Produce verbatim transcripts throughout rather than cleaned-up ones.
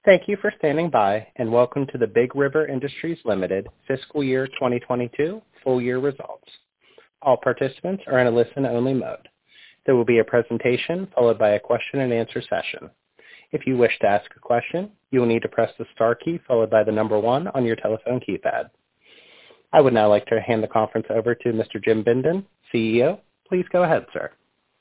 Thank you for standing by, and welcome to the Big River Industries Limited Fiscal Year twenty twenty-two Full Year Results. All participants are in a listen-only mode. There will be a presentation followed by a question-and-answer session. If you wish to ask a question, you will need to press the star key followed by the number one on your telephone keypad. I would now like to hand the conference over to Mister Jim Bindon, C E O. Please go ahead, sir.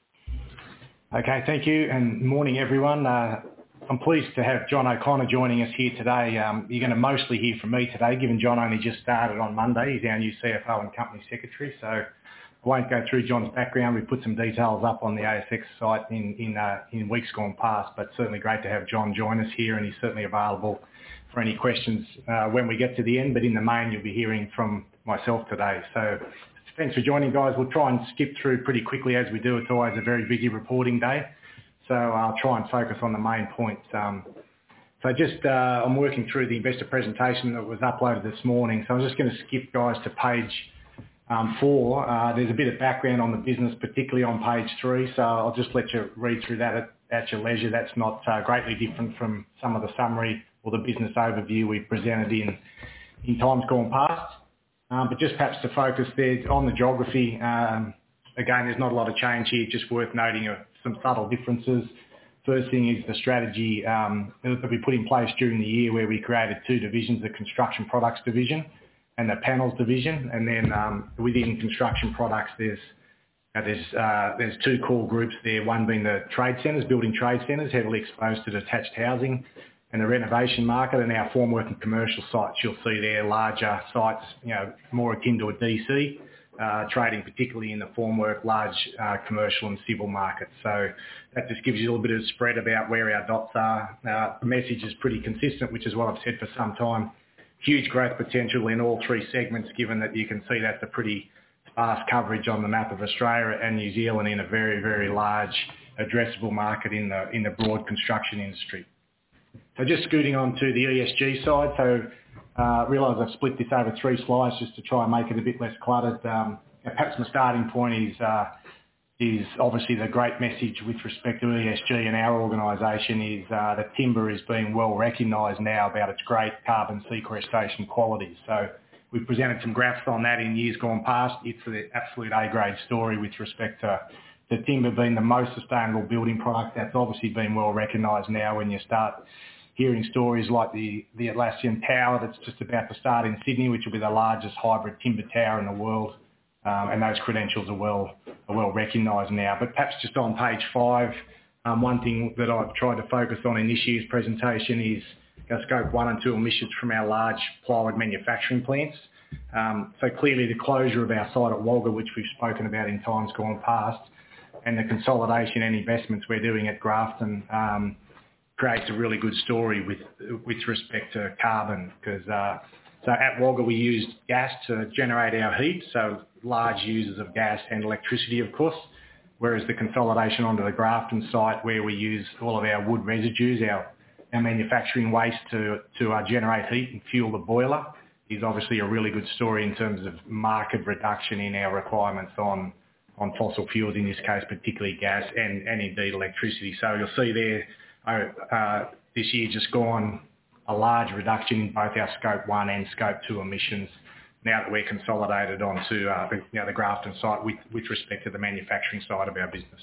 Okay, thank you, and morning, everyone. Uh, I'm pleased to have John O'Connor joining us here today. Um, you're going to mostly hear from me today, given John only just started on Monday. He's our new C F O and Company Secretary, so I won't go through John's background. We put some details up on the A S X site in in, uh, in weeks gone past, but certainly great to have John join us here, and he's certainly available for any questions uh, when we get to the end, but in the main you'll be hearing from myself today. So thanks for joining, guys. We'll try and skip through pretty quickly as we do. It's always a very busy reporting day. So I'll try and focus on the main points. Um, so just, uh, I'm working through the investor presentation that was uploaded this morning. So I'm just going to skip, guys, to page um, four. Uh, there's a bit of background on the business, particularly on page three. So I'll just let you read through that at, at your leisure. That's not uh, greatly different from some of the summary or the business overview we presented in, in times gone past. Um, but just perhaps to focus there on the geography, um, again, there's not a lot of change here, just worth noting uh, some subtle differences. First thing is the strategy um, that we put in place during the year, where we created two divisions, the Construction Products Division and the Panels Division. And then um, within Construction Products, there's uh, there's uh, there's two core groups there, one being the trade centres, building trade centres, heavily exposed to detached housing and the renovation market, and our formwork and commercial sites, you'll see there, larger sites, you know, more akin to a D C, uh, trading particularly in the formwork, large uh, commercial and civil markets. So that just gives you a little bit of spread about where our dots are. Uh, the message is pretty consistent, which is what I've said for some time. Huge growth potential in all three segments, given that you can see that's a pretty sparse coverage on the map of Australia and New Zealand in a very, very large addressable market in the in the broad construction industry. So just scooting on to the E S G side, so I uh, realise I've split this over three slides just to try and make it a bit less cluttered. Um, perhaps my starting point is uh, is obviously the great message with respect to E S G and our organisation is uh, that timber is being well recognised now about its great carbon sequestration qualities. So we've presented some graphs on that in years gone past. It's the absolute A-grade story with respect to the timber being the most sustainable building product. That's obviously been well recognised now when you start hearing stories like the, the Atlassian Tower that's just about to start in Sydney, which will be the largest hybrid timber tower in the world. Um, and those credentials are well are well recognised now. But perhaps just on page five, um, one thing that I've tried to focus on in this year's presentation is our scope one and two emissions from our large plywood manufacturing plants. Um, so clearly the closure of our site at Wagga, which we've spoken about in times gone past, and the consolidation and investments we're doing at Grafton um, creates a really good story with with respect to carbon, because uh, so at Wagga we used gas to generate our heat, so large users of gas and electricity, of course, whereas the consolidation onto the Grafton site, where we use all of our wood residues, our, our manufacturing waste to, to uh, generate heat and fuel the boiler, is obviously a really good story in terms of market reduction in our requirements on on fossil fuels, in this case particularly gas and, and indeed electricity. So you'll see there uh, uh, this year just gone a large reduction in both our scope one and scope two emissions now that we're consolidated onto uh, the, you know, the Grafton site with, with respect to the manufacturing side of our business.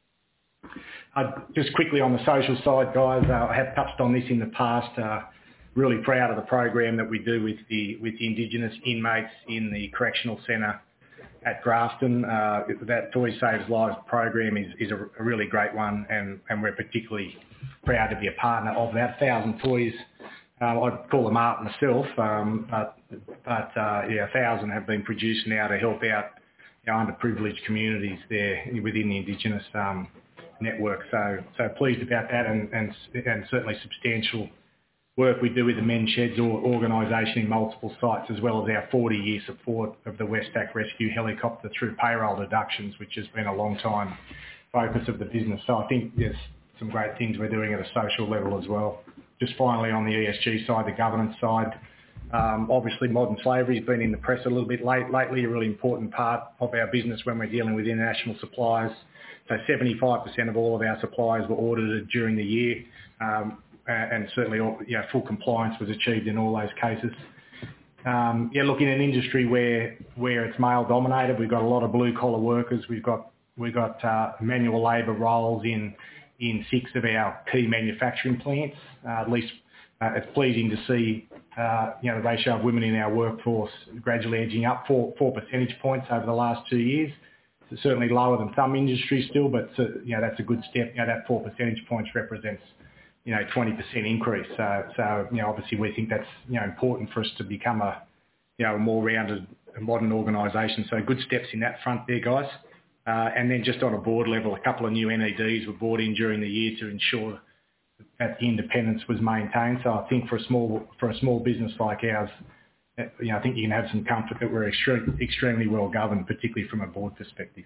Uh, just quickly on the social side, guys, uh, I have touched on this in the past. Uh, really proud of the program that we do with the with the Indigenous inmates in the correctional centre at Grafton. Uh, that Toys Saves Lives program is, is a, a really great one, and, and we're particularly proud to be a partner of that. one thousand toys, uh, I'd call them art myself, um, but, but uh, yeah, one thousand have been produced now to help out, you know, underprivileged communities there within the Indigenous um, network. So, so pleased about that, and, and, and certainly substantial work we do with the Men's Sheds organisation in multiple sites, as well as our forty year support of the Westpac Rescue Helicopter through payroll deductions, which has been a long time focus of the business. So I think there's some great things we're doing at a social level as well. Just finally on the E S G side, the governance side, um, obviously modern slavery has been in the press a little bit late, lately, a really important part of our business when we're dealing with international suppliers. So seventy-five percent of all of our suppliers were audited during the year. Um, and certainly all, you know, full compliance was achieved in all those cases. Um, yeah, look, in an industry where where it's male dominated, we've got a lot of blue collar workers. We've got we've got uh, manual labour roles in in six of our key manufacturing plants. Uh, at least uh, it's pleasing to see uh, you know the ratio of women in our workforce gradually edging up four four percentage points over the last two years. It's certainly lower than some industries still, but uh, you know that's a good step. You know that four percentage points represents you know, twenty percent increase. So, so, you know, obviously we think that's, you know, important for us to become a, you know, a more rounded and modern organisation. So good steps in that front there, guys. Uh, and then just on a board level, a couple of new N E Ds were brought in during the year to ensure that the independence was maintained. So I think for a small, for a small business like ours, you know, I think you can have some comfort that we're extre- extremely well governed, particularly from a board perspective.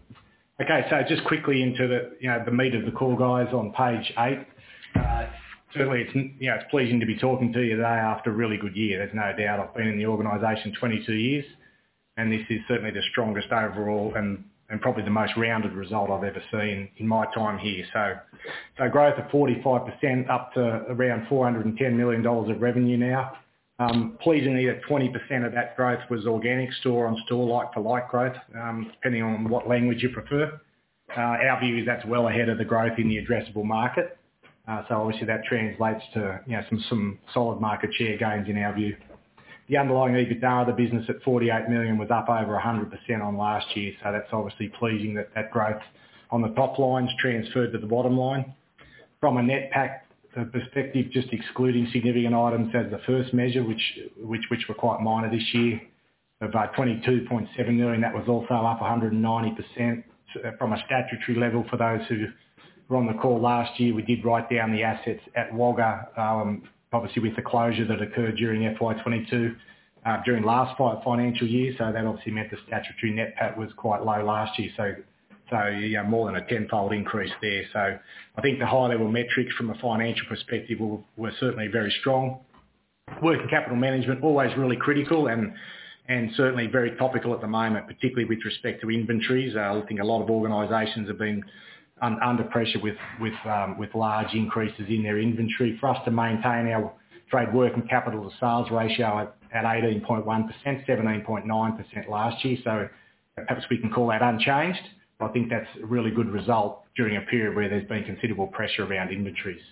Okay, so just quickly into the, you know, the meat of the call, guys, on page eight. Uh, certainly, it's you know it's pleasing to be talking to you today after a really good year. There's no doubt. I've been in the organisation twenty-two years, and this is certainly the strongest overall and, and probably the most rounded result I've ever seen in my time here. So, so growth of forty-five percent up to around four hundred ten million dollars of revenue now. Um, pleasingly, that twenty percent of that growth was organic, store-on-store, like-for-like growth, um, depending on what language you prefer. Uh, our view is that's well ahead of the growth in the addressable market. Uh, so obviously that translates to you know some some solid market share gains in our view. The underlying EBITDA of the business at forty-eight million was up over one hundred percent on last year, so that's obviously pleasing that that growth on the top line's transferred to the bottom line. From a net pack perspective, just excluding significant items as the first measure, which which which were quite minor this year, of uh, twenty-two point seven million, that was also up one hundred ninety percent. From a statutory level, for those who were on the call last year, we did write down the assets at Wagga, um, obviously with the closure that occurred during F Y twenty-two, uh, during last financial year. So that obviously meant the statutory net pat was quite low last year. So, so yeah, more than a tenfold increase there. So I think the high level metrics from a financial perspective were, were certainly very strong. Working capital management, always really critical and and certainly very topical at the moment, particularly with respect to inventories. Uh, I think a lot of organisations have been under pressure with with um, with large increases in their inventory. For us to maintain our trade working capital to sales ratio at, at eighteen point one percent, seventeen point nine percent last year, so perhaps we can call that unchanged. I think that's a really good result during a period where there's been considerable pressure around inventories.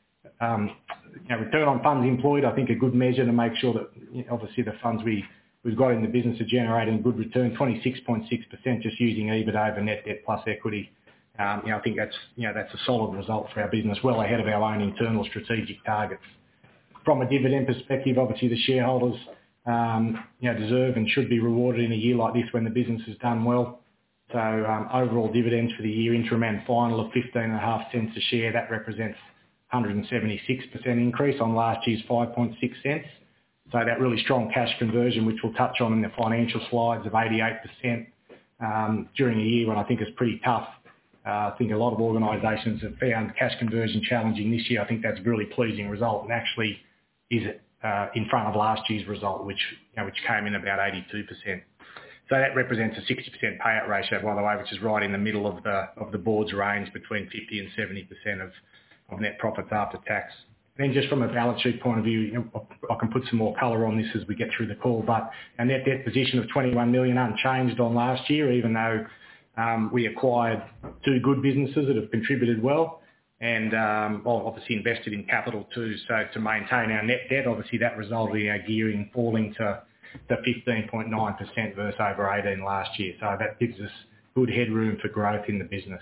Um, you know, return on funds employed, I think a good measure to make sure that you know, obviously the funds we, we've got in the business are generating good return, twenty-six point six percent just using EBITDA over net debt plus equity. Um, you know, I think that's, you know, that's a solid result for our business, well ahead of our own internal strategic targets. From a dividend perspective, obviously the shareholders, um, you know, deserve and should be rewarded in a year like this when the business has done well. So um, overall dividends for the year, interim and final, of fifteen point five cents a share. That represents one hundred seventy-six percent increase on last year's five point six cents. So that really strong cash conversion, which we'll touch on in the financial slides, of eighty-eight percent um, during a year when I think is pretty tough. Uh, I think a lot of organisations have found cash conversion challenging this year. I think that's a really pleasing result, and actually is uh, in front of last year's result, which you know, which came in about eighty-two percent. So that represents a sixty percent payout ratio, by the way, which is right in the middle of the of the board's range between fifty and seventy percent of, of net profits after tax. Then just from a balance sheet point of view, you know, I can put some more colour on this as we get through the call, but our net debt position of twenty-one million unchanged on last year, even though Um, we acquired two good businesses that have contributed well and um, obviously invested in capital too. So to maintain our net debt, obviously that resulted in our gearing falling to, to fifteen point nine percent versus over eighteen last year. So that gives us good headroom for growth in the business.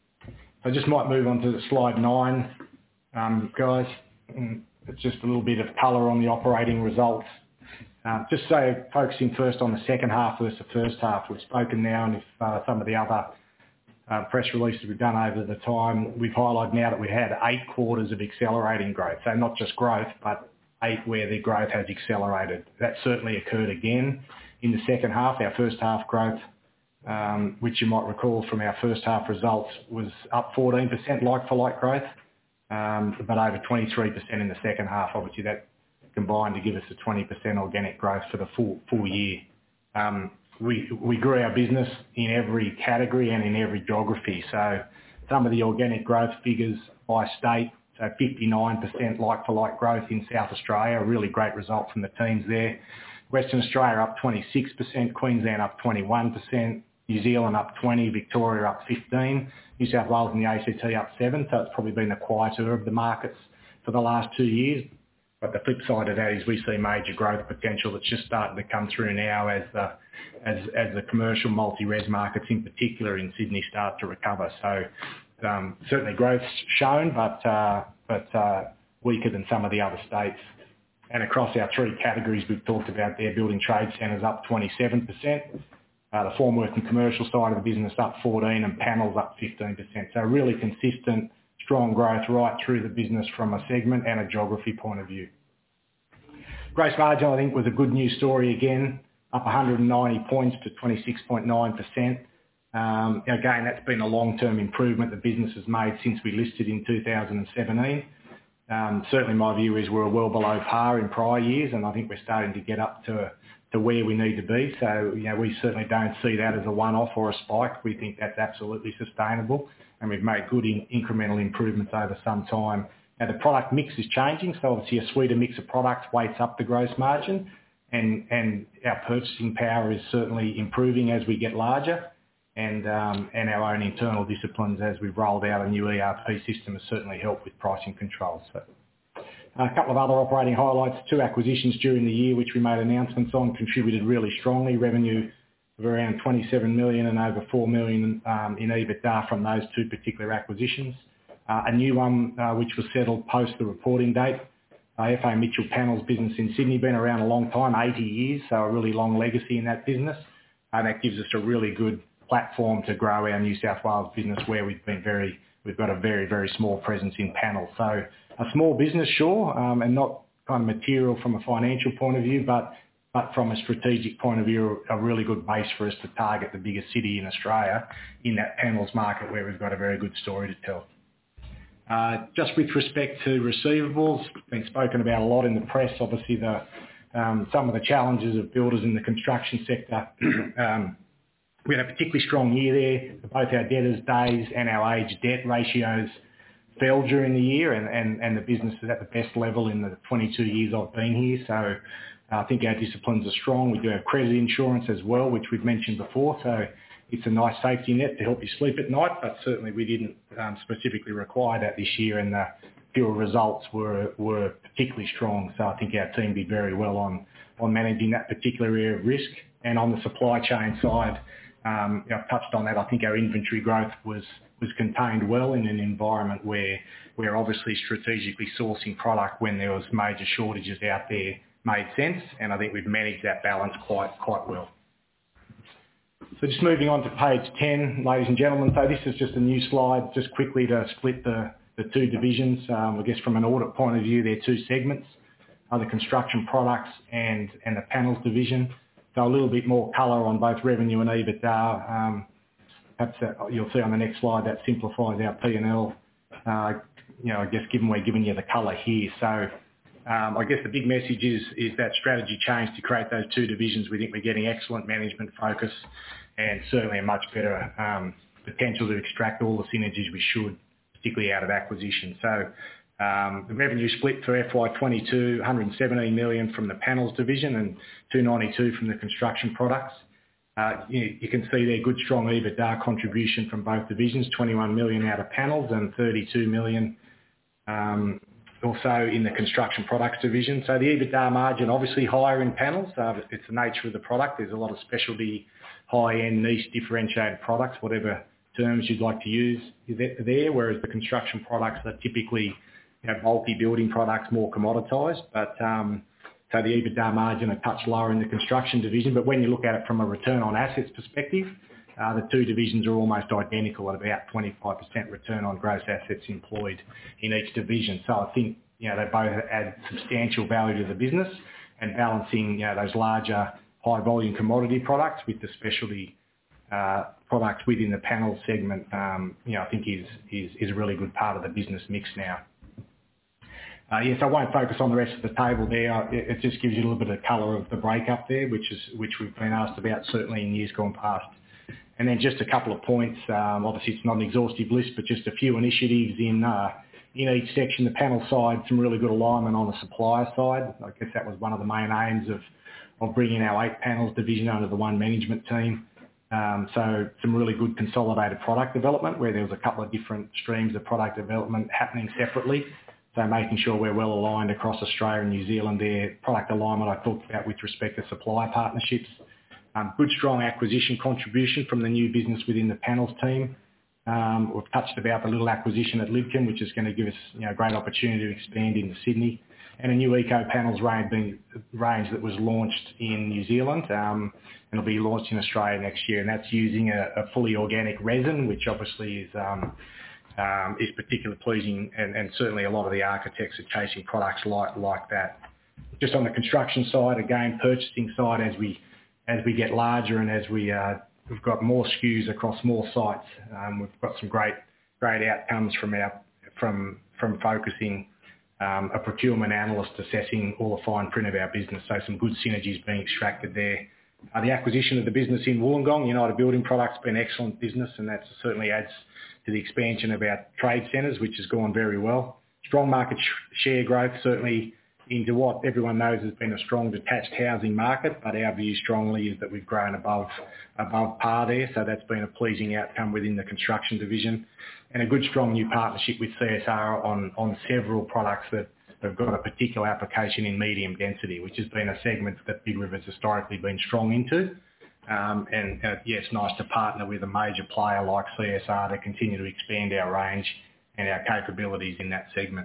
I just might move on to slide nine, um, guys. It's just a little bit of colour on the operating results. Um, just so focusing first on the second half versus the first half, we've spoken now, and if uh, some of the other uh, press releases we've done over the time, we've highlighted now that we've had eight quarters of accelerating growth. So not just growth, but eight where the growth has accelerated. That certainly occurred again in the second half. Our first half growth, um, which you might recall from our first half results, was up fourteen percent like-for-like growth, um, but over twenty-three percent in the second half. Obviously that combined to give us a twenty percent organic growth for the full full year. Um, we we grew our business in every category and in every geography. So some of the organic growth figures by state, so fifty-nine percent like-for-like growth in South Australia, a really great result from the teams there. Western Australia up twenty-six percent, Queensland up twenty-one percent, New Zealand up twenty, Victoria up fifteen, New South Wales and the A C T up seven, so it's probably been the quieter of the markets for the last two years. But the flip side of that is we see major growth potential that's just starting to come through now as the as as the commercial multi-res markets in particular in Sydney start to recover. So um, certainly growth's shown, but uh, but uh, weaker than some of the other states. And across our three categories we've talked about there, building trade centres up twenty-seven percent, uh, the formwork and commercial side of the business up fourteen, and panels up fifteen percent. So really consistent, strong growth right through the business from a segment and a geography point of view. Gross margin, I think, was a good news story again, up one hundred ninety points to twenty-six point nine percent. Um, again, that's been a long-term improvement the business has made since we listed in two thousand seventeen. Um, certainly my view is we're well below par in prior years, and I think we're starting to get up to, to where we need to be. So, you know, we certainly don't see that as a one-off or a spike. We think that's absolutely sustainable, and we've made good in, incremental improvements over some time. Now, the product mix is changing, so obviously a sweeter mix of products weights up the gross margin, and, and our purchasing power is certainly improving as we get larger, and, um, and our own internal disciplines as we've rolled out a new E R P system has certainly helped with pricing control. So, a couple of other operating highlights, two acquisitions during the year which we made announcements on contributed really strongly, revenue of around twenty-seven million and over four million um, in EBITDA from those two particular acquisitions. Uh, a new one uh, which was settled post the reporting date, uh, F A Mitchell Panels business in Sydney, been around a long time, eighty years, so a really long legacy in that business. Uh, that gives us a really good platform to grow our New South Wales business where we've been very, we've got a very, very small presence in panels. So a small business, sure, um, and not kind of material from a financial point of view, but but from a strategic point of view, a really good base for us to target the biggest city in Australia in that panels market where we've got a very good story to tell. Uh, just with respect to receivables, been spoken about a lot in the press, obviously the, um, some of the challenges of builders in the construction sector. um, we had a particularly strong year there. Both our debtors days and our age debt ratios fell during the year, and, and, and the business is at the best level in the twenty-two years I've been here. So uh, I think our disciplines are strong. We do have credit insurance as well, which we've mentioned before. So it's a nice safety net to help you sleep at night, but certainly we didn't um, specifically require that this year, and the fuel results were were particularly strong. So I think our team did very well on, on managing that particular area of risk. And on the supply chain side, um, you know, I've touched on that. I think our inventory growth was was contained well in an environment where we're obviously strategically sourcing product when there was major shortages out there made sense, and I think we've managed that balance quite quite well. So just moving on to page ten, ladies and gentlemen. So this is just a new slide, just quickly to split the, the two divisions. Um, I guess from an audit point of view, they're two segments, uh, the construction products and, and the panels division. So a little bit more colour on both revenue and EBITDA. Um, perhaps that, you'll see on the next slide that simplifies our P and L. Uh, you know, I guess given we're giving you the colour here. So um, I guess the big message is, is that strategy change to create those two divisions. We think we're getting excellent management focus and certainly a much better um, potential to extract all the synergies we should, particularly out of acquisition. So um, the revenue split for F Y twenty-two, one hundred seventeen million from the panels division and two hundred ninety-two from the construction products. Uh, you, you can see there good strong EBITDA contribution from both divisions, twenty-one million out of panels and thirty-two million um, also in the construction products division. So the EBITDA margin obviously higher in panels. Uh, it's the nature of the product. There's a lot of specialty, high-end, niche, differentiated products, whatever terms you'd like to use there, whereas the construction products are typically, you know, bulky building products, more commoditised. But um, so the EBITDA margin a touch lower in the construction division. But when you look at it from a return on assets perspective, uh, the two divisions are almost identical at about twenty-five percent return on gross assets employed in each division. So I think, you know, they both add substantial value to the business, and balancing, you know, those larger high volume commodity products with the specialty uh, products within the panel segment, um, you know, I think is, is, is a really good part of the business mix now. Uh, yes, I won't focus on the rest of the table there. It, it just gives you a little bit of colour of the breakup there, which is which we've been asked about certainly in years gone past. And then just a couple of points. Um, obviously, it's not an exhaustive list, but just a few initiatives in uh, in each section, the panel side, some really good alignment on the supplier side. I guess that was one of the main aims of, of bringing our eight panels division under the one management team. Um, so some really good consolidated product development where there was a couple of different streams of product development happening separately. So making sure we're well aligned across Australia and New Zealand there. Product alignment I talked about with respect to supplier partnerships. Um, good strong acquisition contribution from the new business within the panels team. Um, we've touched about the little acquisition at Lidcombe, which is going to give us you know, a great opportunity to expand into Sydney. And a new Eco Panels range, being, range that was launched in New Zealand um, and will be launched in Australia next year. And that's using a, a fully organic resin, which obviously is um, um, is particularly pleasing. And, and certainly a lot of the architects are chasing products like like that. Just on the construction side, again, purchasing side, as we as we get larger and as we uh, we've got more S K Us across more sites, um, we've got some great great outcomes from our from from focusing. Um, a procurement analyst assessing all the fine print of our business, so some good synergies being extracted there. Uh, the acquisition of the business in Wollongong, United Building Products, been an excellent business, and that certainly adds to the expansion of our trade centres, which has gone very well. Strong market sh- share growth, certainly into what everyone knows has been a strong detached housing market, but our view strongly is that we've grown above above par there, so that's been a pleasing outcome within the construction division. And a good strong new partnership with C S R on, on several products that have got a particular application in medium density, which has been a segment that Big River's historically been strong into. Um, and uh, yeah, it's nice to partner with a major player like C S R to continue to expand our range and our capabilities in that segment.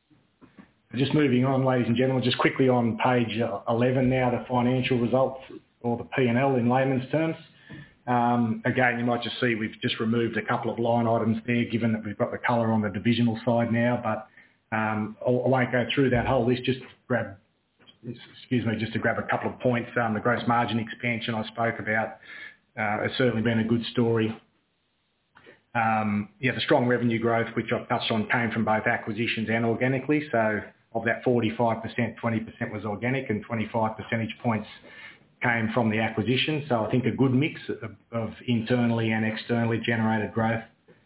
Just moving on, ladies and gentlemen, just quickly on page eleven now, the financial results, or the P and L in layman's terms. Um, again, you might just see we've just removed a couple of line items there, given that we've got the colour on the divisional side now, but um, I won't go through that whole list, just grab, excuse me, just to grab a couple of points. Um, the gross margin expansion I spoke about uh, has certainly been a good story. Um, yeah, the strong revenue growth, which I've touched on, came from both acquisitions and organically, so of that forty-five percent, twenty percent was organic and twenty-five percentage points came from the acquisition. So I think a good mix of, of internally and externally generated growth.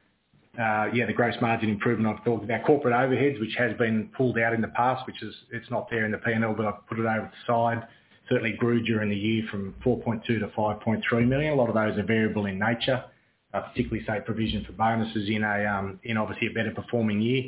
Uh, yeah, the gross margin improvement I've talked about. Corporate overheads, which has been pulled out in the past, which is, it's not there in the P and L, but I've put it over to the side, certainly grew during the year from four point two to five point three million. A lot of those are variable in nature, uh, particularly say provision for bonuses in a, um, in obviously a better performing year.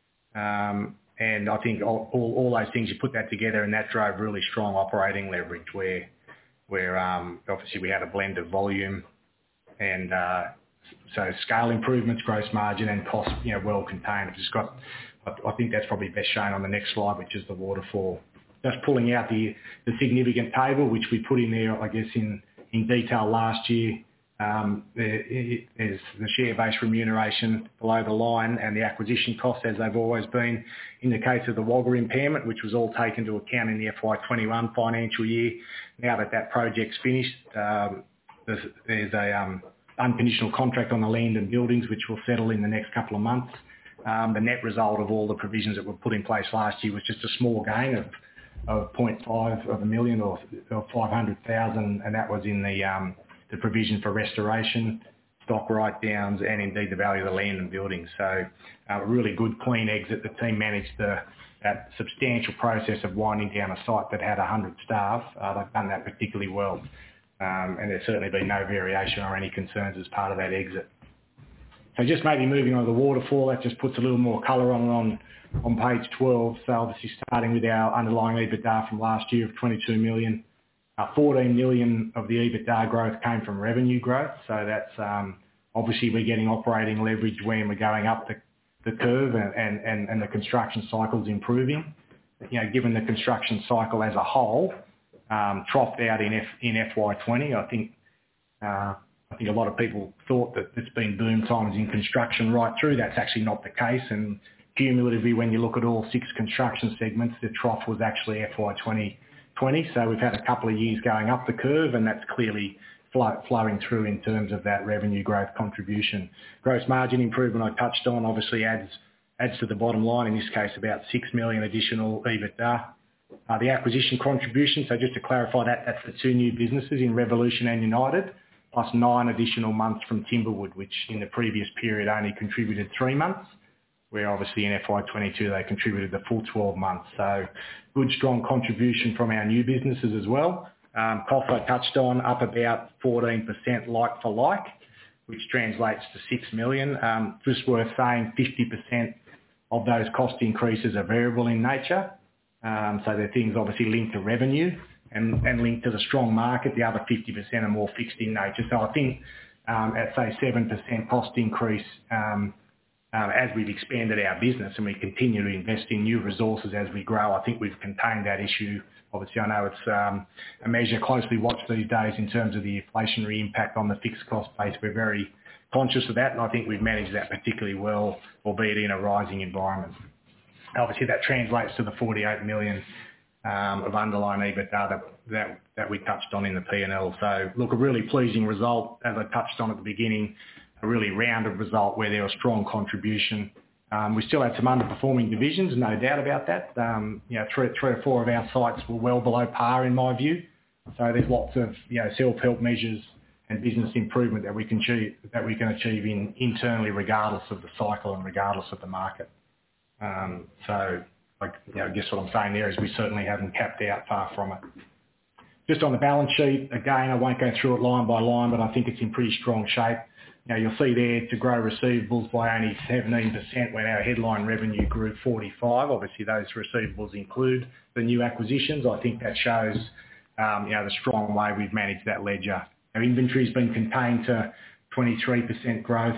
Um, and I think all, all, all those things, you put that together and that drove really strong operating leverage where where um, obviously we had a blend of volume and uh, so scale improvements, gross margin and cost, you know, well contained. I've just got, I think that's probably best shown on the next slide, which is the waterfall. Just pulling out the, the significant table, which we put in there, I guess, in, in detail last year. Um, there, there's the share-based remuneration below the line and the acquisition costs, as they've always been. In the case of the Wagga impairment, which was all taken into account in the F Y twenty-one financial year, now that that project's finished, um, there's, there's a um, unconditional contract on the land and buildings, which will settle in the next couple of months. Um, the net result of all the provisions that were put in place last year was just a small gain of, of zero point five of a million or, or five hundred thousand, and that was in the um, the provision for restoration, stock write-downs, and indeed the value of the land and buildings. So uh, a really good, clean exit. The team managed the, that substantial process of winding down a site that had one hundred staff. Uh, they've done that particularly well. Um, and there's certainly been no variation or any concerns as part of that exit. So just maybe moving on to the waterfall, that just puts a little more colour on it on, on page twelve. So obviously starting with our underlying EBITDA from last year of twenty-two million. Uh, fourteen million of the EBITDA growth came from revenue growth. So that's um, obviously we're getting operating leverage when we're going up the, the curve and, and, and the construction cycle's improving. You know, given the construction cycle as a whole, um, troughed out in F, in F Y twenty, I think uh, I think a lot of people thought that it's been boom times in construction right through. That's actually not the case. And cumulatively, when you look at all six construction segments, the trough was actually F Y twenty twenty. So we've had a couple of years going up the curve, and that's clearly flow, flowing through in terms of that revenue growth contribution. Gross margin improvement I touched on obviously adds adds to the bottom line, in this case about six million additional EBITDA. Uh, the acquisition contribution, so just to clarify that, that's the two new businesses in Revolution and United, plus nine additional months from Timberwood, which in the previous period only contributed three months. where obviously in F Y twenty-two they contributed the full twelve months. So good, strong contribution from our new businesses as well. Um, cost I touched on, up about fourteen percent like for like, which translates to six million. Um, just worth saying fifty percent of those cost increases are variable in nature. Um, so they're things obviously linked to revenue and, and linked to the strong market. The other fifty percent are more fixed in nature. So I think um, at say seven percent cost increase, um, um, as we've expanded our business and we continue to invest in new resources as we grow, I think we've contained that issue. Obviously, I know it's um, a measure closely watched these days in terms of the inflationary impact on the fixed cost base. We're very conscious of that, and I think we've managed that particularly well, albeit in a rising environment. Obviously, that translates to the forty-eight million um, of underlying EBITDA that, that, that we touched on in the P and L. So, look, a really pleasing result, as I touched on at the beginning, a really rounded result where there was strong contribution. Um, we still had some underperforming divisions, no doubt about that. Um, you know, three, three or four of our sites were well below par in my view. So there's lots of, you know, self-help measures and business improvement that we can achieve, that we can achieve in, internally regardless of the cycle and regardless of the market. Um, so, like, you know, I guess what I'm saying there is we certainly haven't capped out, far from it. Just on the balance sheet, again, I won't go through it line by line, but I think it's in pretty strong shape. You know, you'll see there to grow receivables by only seventeen percent when our headline revenue grew forty-five. Obviously, those receivables include the new acquisitions. I think that shows, um, you know, the strong way we've managed that ledger. Our inventory's been contained to twenty-three percent growth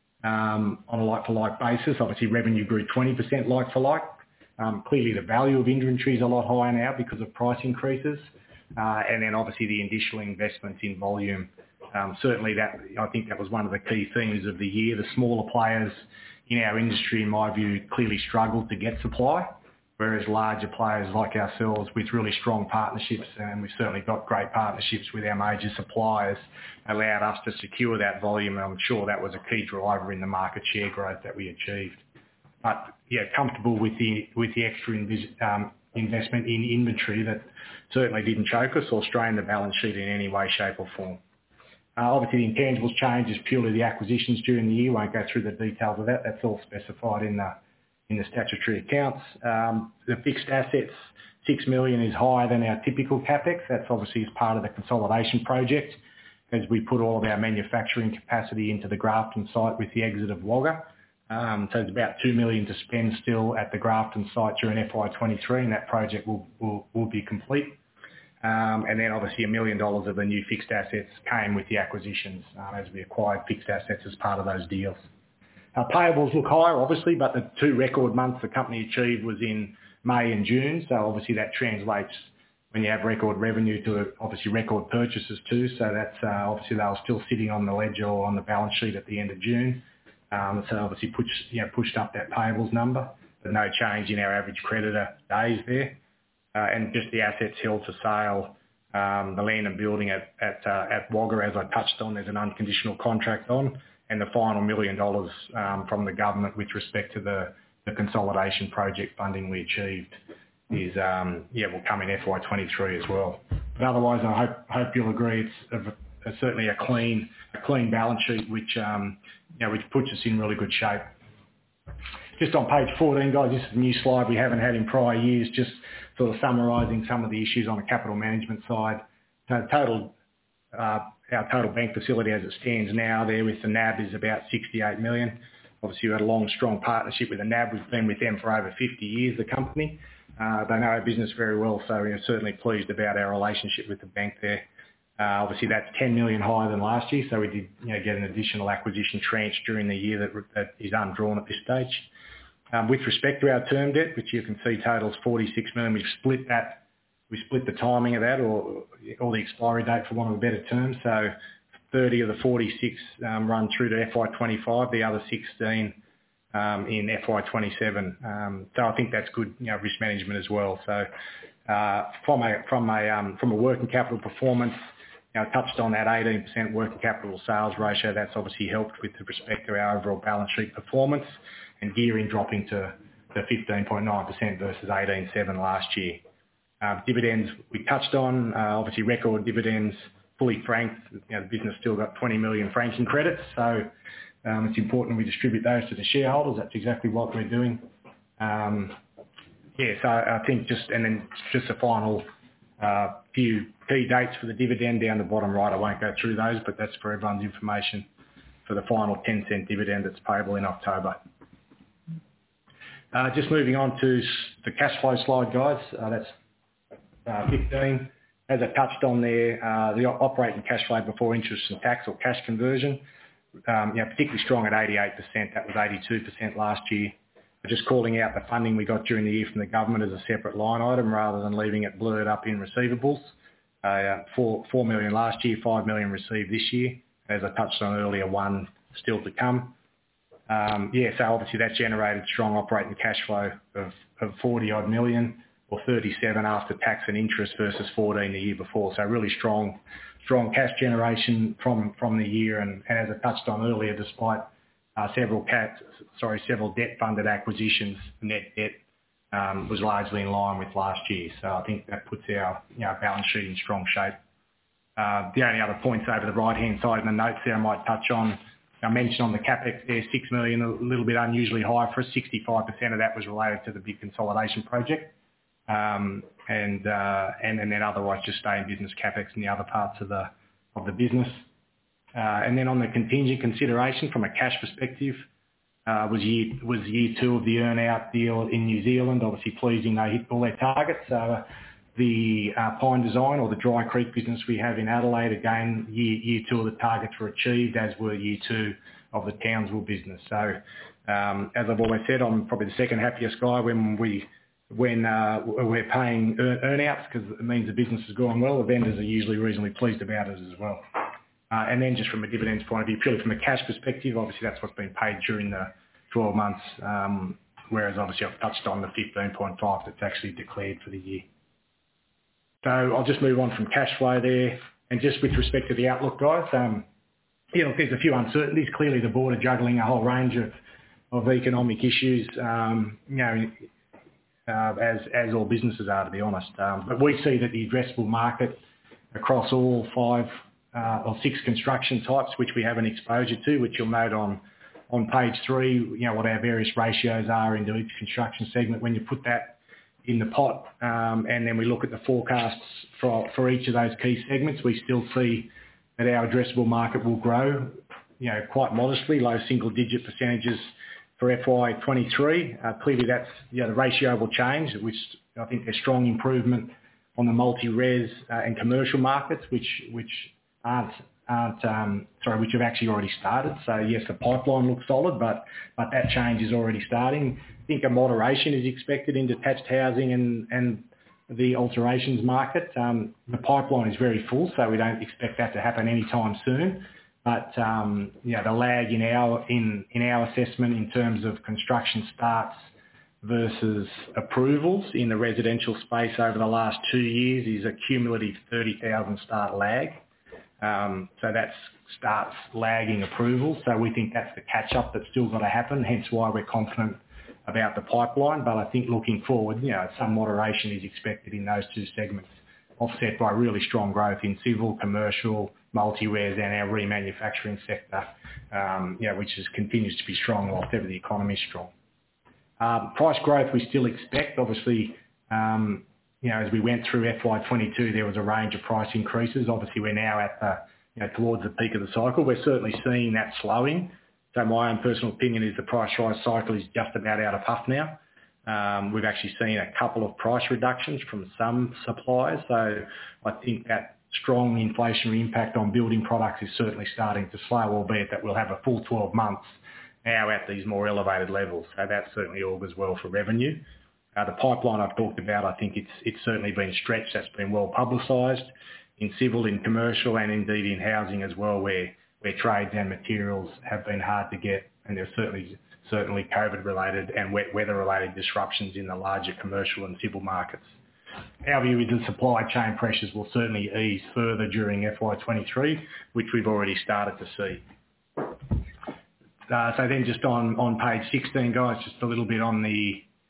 um, on a like-for-like basis. Obviously, revenue grew twenty percent like-for-like. Um, clearly, the value of inventory is a lot higher now because of price increases. Uh, and then obviously the additional investments in volume. Um, certainly that, I think that was one of the key themes of the year. The smaller players in our industry, in my view, clearly struggled to get supply, whereas larger players like ourselves with really strong partnerships, and we've certainly got great partnerships with our major suppliers, allowed us to secure that volume, and I'm sure that was a key driver in the market share growth that we achieved. But yeah, comfortable with the with the extra invis- um, investment in inventory that certainly didn't choke us or strain the balance sheet in any way, shape or form. Uh, obviously, the intangibles change is purely the acquisitions during the year. Won't go through the details of that. That's all specified in the in the statutory accounts. Um, the fixed assets, six million is higher than our typical capex. That's obviously as part of the consolidation project as we put all of our manufacturing capacity into the Grafton site with the exit of Wagga. Um, so it's about two million to spend still at the Grafton site during F Y twenty-three, and that project will will, will be complete. Um, and then obviously a million dollars of the new fixed assets came with the acquisitions uh, as we acquired fixed assets as part of those deals. Our payables look higher, obviously, but the two record months the company achieved was in May and June. So obviously that translates when you have record revenue to obviously record purchases too. So that's uh, obviously they were still sitting on the ledger or on the balance sheet at the end of June. Um, so obviously pushed, you know, pushed up that payables number, but no change in our average creditor days there. Uh, and just the assets held for sale, um, the land and building at at, uh, at Wagga, as I touched on, there's an unconditional contract on, and the final million dollars um, from the government with respect to the, the consolidation project funding we achieved is, um, yeah, will come in F Y twenty-three as well. But otherwise, I hope hope you'll agree it's a, a, certainly a clean a clean balance sheet, which um, you know, which puts us in really good shape. Just on page fourteen, guys, this is a new slide we haven't had in prior years, just sort of summarising some of the issues on the capital management side. So total, uh, our total bank facility as it stands now there with the N A B is about sixty-eight million. Obviously, we've had a long, strong partnership with the N A B. We've been with them for over fifty years, the company. Uh, they know our business very well, so we're certainly pleased about our relationship with the bank there. Uh, obviously, that's ten million higher than last year, so we did, you know, get an additional acquisition tranche during the year that, that is undrawn at this stage. Um, with respect to our term debt, which you can see totals forty-six million, we've split that, we split the timing of that, or, or the expiry date for want of a better term. So thirty of the forty-six um, run through to F Y twenty-five, the other sixteen um, in F Y twenty-seven. Um, so I think that's good, you know, risk management as well. So uh, from a from a um, from a working capital performance, you know, I touched on that eighteen percent working capital sales ratio. That's obviously helped with respect to our overall balance sheet performance, and gearing dropping to the fifteen point nine percent versus eighteen point seven last year. Uh, dividends we touched on, uh, obviously record dividends, fully franked. You know, the business still got twenty million franking credits, so Um, it's important we distribute those to the shareholders. That's exactly what we're doing. Um, yeah, so I think just, and then just a final uh, few key dates for the dividend down the bottom right. I won't go through those, but that's for everyone's information for the final ten cent dividend that's payable in October. Uh, just moving on to the cash flow slide, guys. Uh, that's uh, fifteen. As I touched on there, uh, the operating cash flow before interest and tax, or cash conversion, um, you know, particularly strong at eighty-eight percent. That was eighty-two percent last year. Just calling out the funding we got during the year from the government as a separate line item rather than leaving it blurred up in receivables. Uh, four, four million last year, five million received this year. As I touched on earlier, one still to come. Um, yeah, so obviously that generated strong operating cash flow of, of forty odd million, or thirty-seven after tax and interest versus fourteen the year before. So really strong, strong cash generation from, from the year. And, and as I touched on earlier, despite uh, several cat, sorry, several debt-funded acquisitions, net debt um, was largely in line with last year. So I think that puts our, you know, balance sheet in strong shape. Uh, the only other points over the right-hand side in the notes there I might touch on, I mentioned on the CapEx there, six million, a little bit unusually high for us. sixty-five percent of that was related to the big consolidation project. Um, and, uh, and and then otherwise just stay in business CapEx in the other parts of the of the business. Uh, and then on the contingent consideration from a cash perspective, uh, was year was year two of the earn-out deal in New Zealand. Obviously pleasing they hit all their targets. Uh, the uh, Pine Design, or the Dry Creek business we have in Adelaide, again year year two of the targets were achieved, as were year two of the Townsville business. So um, as I've always said, I'm probably the second happiest guy when we when uh, we're paying earn, earn-outs, because it means the business is going well. The vendors are usually reasonably pleased about it as well. Uh, and then just from a dividends point of view, purely from a cash perspective, obviously that's what's been paid during the twelve months, um, whereas obviously I've touched on the fifteen point five that's actually declared for the year. So I'll just move on from cash flow there. And just with respect to the outlook, guys, um, you know, there's a few uncertainties. Clearly the board are juggling a whole range of, of economic issues, um, you know, uh, as, as all businesses are, to be honest. Um, but we see that the addressable market across all five uh, or six construction types, which we have an exposure to, which you'll note on, on page three, you know, what our various ratios are into each construction segment. When you put that in the pot, um, and then we look at the forecasts for, for each of those key segments, we still see that our addressable market will grow, you know, quite modestly, low single digit percentages for F Y twenty-three. Uh, clearly that's, you know, the ratio will change, which I think there's strong improvement on the multi-res uh, and commercial markets, which, which aren't, aren't um, sorry, which have actually already started. So yes, the pipeline looks solid, but, but that change is already starting. I think a moderation is expected in detached housing and, and the alterations market. Um, the pipeline is very full, so we don't expect that to happen anytime soon. But um, you know, the lag in our in, in our assessment in terms of construction starts versus approvals in the residential space over the last two years is a cumulative thirty thousand start lag. Um, so that starts lagging approvals. So we think that's the catch-up that's still got to happen, hence why we're confident about the pipeline. But I think looking forward, you know, some moderation is expected in those two segments, offset by really strong growth in civil, commercial, multi-res and our remanufacturing sector, um, you know, which is, continues to be strong whilst ever the economy is strong. Um, price growth we still expect. Obviously, um, you know, as we went through F Y twenty-two, there was a range of price increases. Obviously, we're now at the, you know, towards the peak of the cycle. We're certainly seeing that slowing. So my own personal opinion is the price rise cycle is just about out of puff now. Um, we've actually seen a couple of price reductions from some suppliers. So I think that strong inflationary impact on building products is certainly starting to slow, albeit that we'll have a full twelve months now at these more elevated levels. So that certainly augurs well for revenue. Uh, the pipeline I've talked about, I think it's it's certainly been stretched. That's been well publicised in civil, in commercial and indeed in housing as well, where, where trades and materials have been hard to get, and there's certainly certainly COVID-related and wet weather-related disruptions in the larger commercial and civil markets. Our view is the supply chain pressures will certainly ease further during F Y twenty-three, which we've already started to see. Uh, so then just on, on page sixteen, guys, just a little bit on the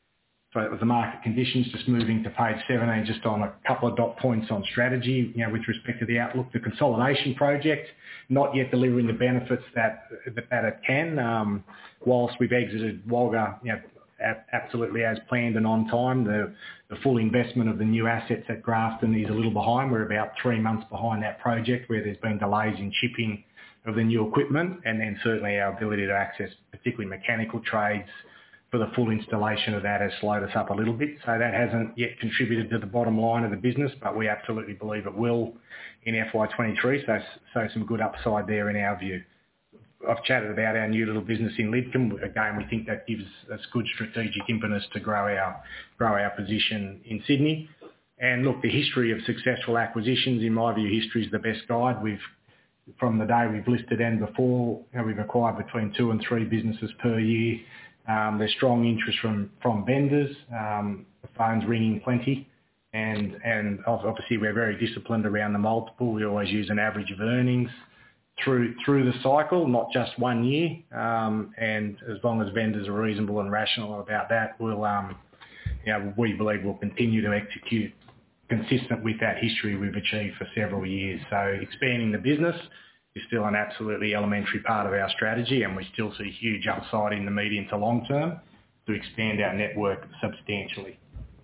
for the market conditions. Just moving to page seventeen, just on a couple of dot points on strategy, you know, with respect to the outlook. The consolidation project, not yet delivering the benefits that that, that it can. Um, whilst we've exited Wagga, you know, absolutely as planned and on time, the, the full investment of the new assets at Grafton is a little behind. We're about three months behind that project, where there's been delays in shipping of the new equipment, and then certainly our ability to access particularly mechanical trades for the full installation of that has slowed us up a little bit. So that hasn't yet contributed to the bottom line of the business, but we absolutely believe it will in F Y twenty-three. So, so some good upside there in our view. I've chatted about our new little business in Lidcombe. Again, we think that gives us good strategic impetus to grow our grow our position in Sydney. And look, the history of successful acquisitions, in my view, history is the best guide. We've from the day we've listed and before, you know, we've acquired between two and three businesses per year. Um, there's strong interest from from vendors. Um, the phone's ringing plenty, and and obviously we're very disciplined around the multiple. We always use an average of earnings through through the cycle, not just one year. Um, and as long as vendors are reasonable and rational about that, we'll um, you know, we believe we'll continue to execute consistent with that history we've achieved for several years. So expanding the business is still an absolutely elementary part of our strategy, and we still see huge upside in the medium to long term to expand our network substantially.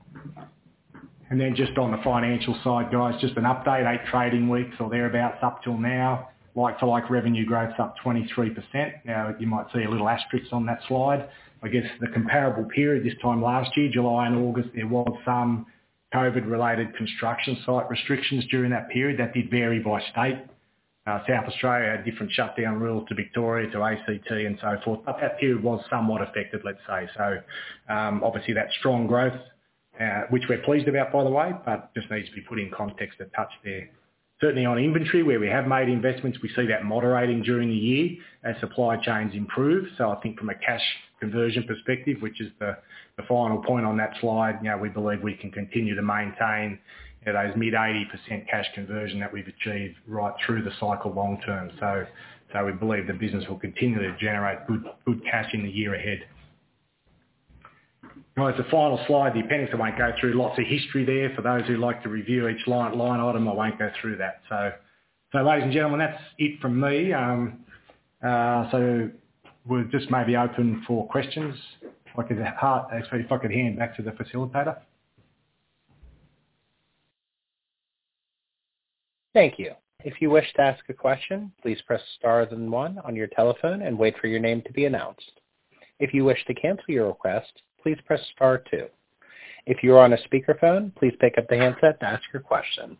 And then just on the financial side, guys, just an update, eight trading weeks or thereabouts up till now. Like-for-like revenue growth's up twenty-three percent. Now, you might see a little asterisk on that slide. I guess the comparable period this time last year, July and August, there was some COVID-related construction site restrictions during that period. That did vary by state. Uh, South Australia had different shutdown rules to Victoria, to A C T and so forth, but that period was somewhat affected, let's say. So um, obviously that strong growth, uh, which we're pleased about, by the way, but just needs to be put in context a touch there. Certainly on inventory, where we have made investments, we see that moderating during the year as supply chains improve. So I think from a cash conversion perspective, which is the, the final point on that slide, you know, we believe we can continue to maintain, you know, those mid eighty percent cash conversion that we've achieved right through the cycle long term. So, so we believe the business will continue to generate good, good cash in the year ahead. Guys, the final slide, the appendix, I won't go through. Lots of history there for those who like to review each line, line item. I won't go through that. So, so ladies and gentlemen, that's it from me. Um, uh, so we'll just maybe open for questions. If I could, if I could hand back to the facilitator. Thank you. If you wish to ask a question, please press star then one on your telephone and wait for your name to be announced. If you wish to cancel your request, please press star two. If you are on a speakerphone, please pick up the handset to ask your question.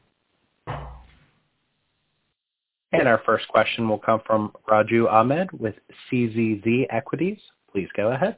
And our first question will come from Raju Ahmed with C Z Z Equities. Please go ahead.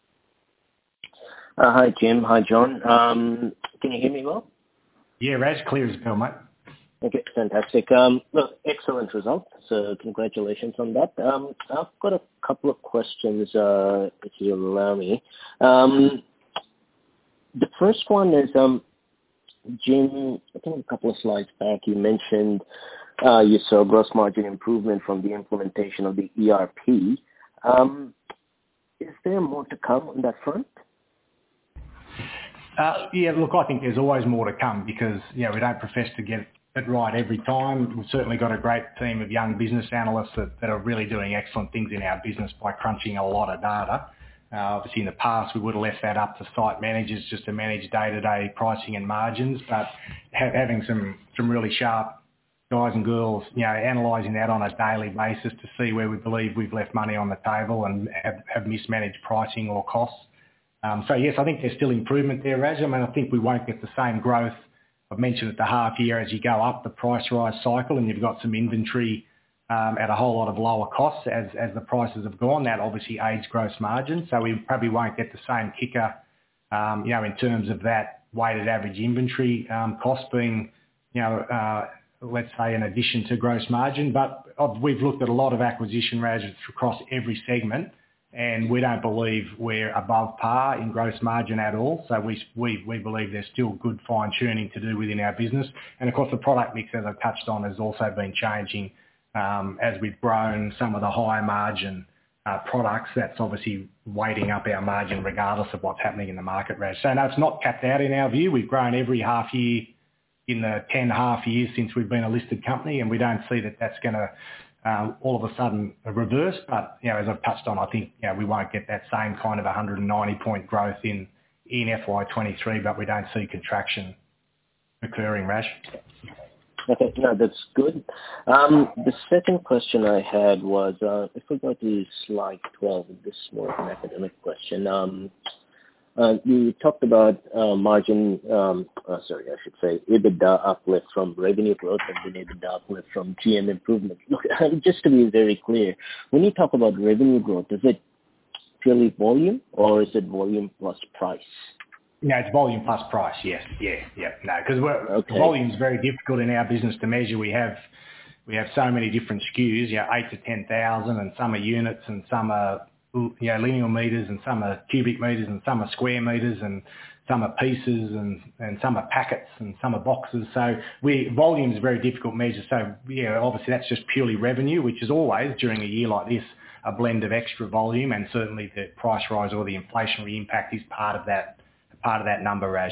Uh, hi, Jim. Hi, John. Um, can you hear me well? Yeah, Raj, clear as bell, mate. Okay, fantastic. Um, look, excellent result. So congratulations on that. Um, I've got a couple of questions, uh, if you'll allow me. Um, the first one is, um, Jim, I think a couple of slides back, you mentioned uh, you saw gross margin improvement from the implementation of the E R P. Um, is there more to come on that front? Uh, yeah, look, I think there's always more to come because, you know, we don't profess to get it right every time. We've certainly got a great team of young business analysts that, that are really doing excellent things in our business by crunching a lot of data. Uh, obviously in the past we would have left that up to site managers just to manage day-to-day pricing and margins, but ha- having some, some really sharp guys and girls, you know, analysing that on a daily basis to see where we believe we've left money on the table and have, have mismanaged pricing or costs. Um, so yes, I think there's still improvement there, Raz. I mean, I think we won't get the same growth I've mentioned at the half year as you go up the price rise cycle and you've got some inventory um, at a whole lot of lower costs as, as the prices have gone. That obviously aids gross margin. So we probably won't get the same kicker, um, you know, in terms of that weighted average inventory um, cost being, you know, uh, let's say in addition to gross margin. But we've looked at a lot of acquisition rates across every segment, and we don't believe we're above par in gross margin at all. So we we we believe there's still good fine-tuning to do within our business. And of course, the product mix, as I touched on, has also been changing um, as we've grown some of the higher margin uh, products, that's obviously weighting up our margin regardless of what's happening in the market, Raj. So no, it's not capped out in our view. We've grown every half year in the ten half years since we've been a listed company, and we don't see that that's going to um, all of a sudden reverse. But, you know, as I've touched on, I think, you know, we won't get that same kind of one hundred ninety point growth in, in F Y twenty-three, but we don't see contraction occurring, Raj. Okay, no, that's good. Um, the second question I had was, uh, if we go to slide twelve, this is more of an academic question. Um, uh, you talked about uh, margin, um, uh, sorry, I should say, EBITDA uplift from revenue growth and then EBITDA uplift from G M improvement. Look, just to be very clear, when you talk about revenue growth, is it purely volume or is it volume plus price? No, it's volume plus price, yes. Yeah, yeah. No, because okay. volume is very difficult in our business to measure. We have we have so many different S K Us, you know, eight to ten thousand, and some are units and some are, you know, linear meters and some are cubic meters and some are square meters and some are pieces and, and some are packets and some are boxes. So we volume is a very difficult measure. So, yeah, obviously that's just purely revenue, which is always, during a year like this, a blend of extra volume, and certainly the price rise or the inflationary impact is part of that part of that number, Raj.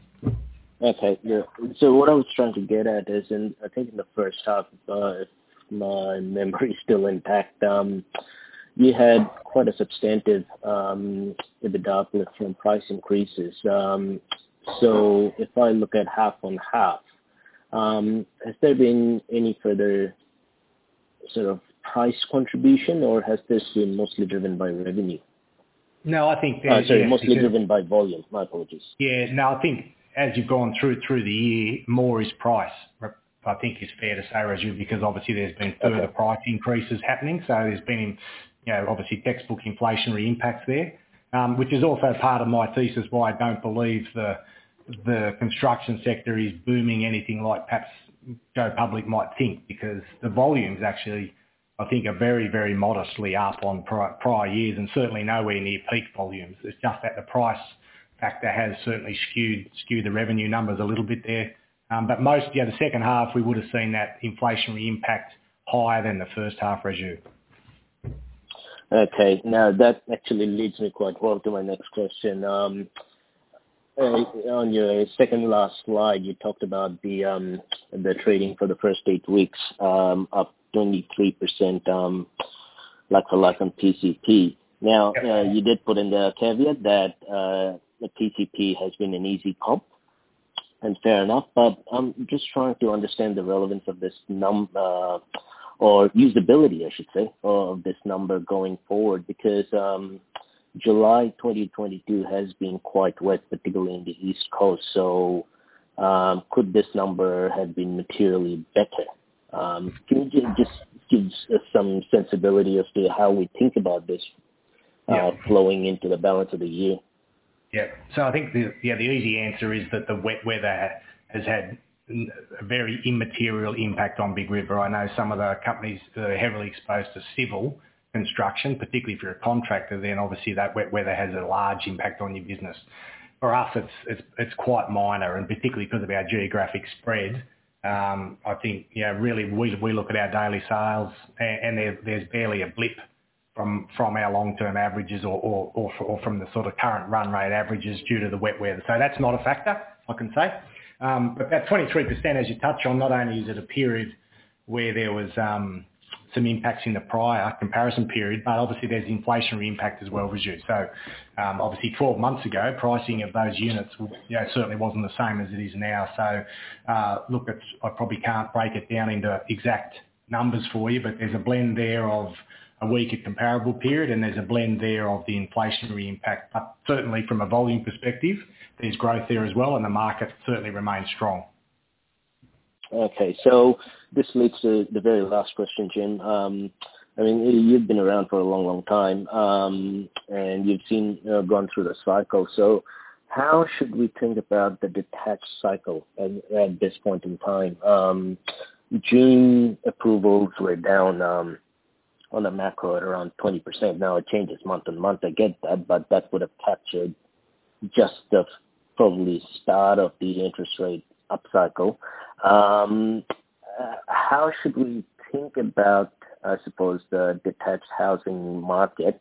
Okay, yeah. So what I was trying to get at is, in I think in the first half, uh, if my memory is still intact, um, you had quite a substantive um, EBITDA uplift from price increases. Um, so if I look at half on half, um, has there been any further sort of price contribution, or has this been mostly driven by revenue? No, I think... Uh, sorry, yes, mostly driven by volume. My apologies. Yeah, no, I think as you've gone through through the year, more is price, I think is fair to say, Raju, because obviously there's been further okay. price increases happening. So there's been, you know, obviously textbook inflationary impacts there, um, which is also part of my thesis why I don't believe the the construction sector is booming anything like perhaps Joe Public might think, because the volumes actually, I think, are very, very modestly up on prior, prior years, and certainly nowhere near peak volumes. It's just that the price factor has certainly skewed skewed the revenue numbers a little bit there. Um, but most, yeah, the second half, we would have seen that inflationary impact higher than the first half, Raju. Okay, now that actually leads me quite well to my next question. Um, uh, on your second last slide, you talked about the um, the trading for the first eight weeks, um, up twenty-three percent um, like for like on P C P. Now, Yep. uh, you did put in the caveat that uh, the P C P has been an easy comp, and fair enough, but I'm just trying to understand the relevance of this number, uh, or usability, I should say, of this number going forward, because um, July twenty twenty-two has been quite wet, particularly in the East Coast. So um, could this number have been materially better? Um, can you just give us some sensibility as to how we think about this uh, yeah. flowing into the balance of the year? Yeah. So I think the yeah the easy answer is that the wet weather has had a very immaterial impact on Big River. I know some of the companies that are heavily exposed to civil construction, particularly if you're a contractor, then obviously that wet weather has a large impact on your business. For us, it's it's it's quite minor, and particularly because of our geographic spread. Um, I think, yeah, really we we look at our daily sales, and, and there, there's barely a blip from from our long-term averages or, or, or, or from the sort of current run rate averages due to the wet weather. So that's not a factor, I can say. Um, but that twenty-three percent, as you touch on, not only is it a period where there was um, some impacts in the prior comparison period, but obviously there's inflationary impact as well, Raju. So um, obviously twelve months ago, pricing of those units, you know, certainly wasn't the same as it is now. So uh, look, it's, I probably can't break it down into exact numbers for you, but there's a blend there of a weaker comparable period, and there's a blend there of the inflationary impact. But certainly from a volume perspective, there's growth there as well, and the market certainly remains strong. Okay, so this leads to the very last question, Jim. Um, I mean, you've been around for a long, long time, um, and you've seen, you know, gone through the cycle. So how should we think about the detached cycle at, at this point in time? Um, June approvals were down um, on the macro at around twenty percent. Now it changes month on month, I get that, but that would have captured just the probably start of the interest rate upcycle. Um, uh, how should we think about I suppose, the detached housing market